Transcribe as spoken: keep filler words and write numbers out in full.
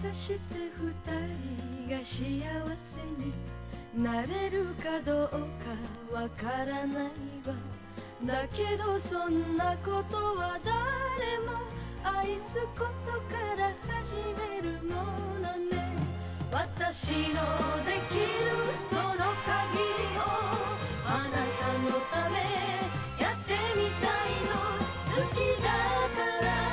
果たして二人が幸せになれるかどうかわからないわ。だけどそんなことは誰も愛すことから始めるものね。私のできるその限りをあなたのためやってみたいの。好きだから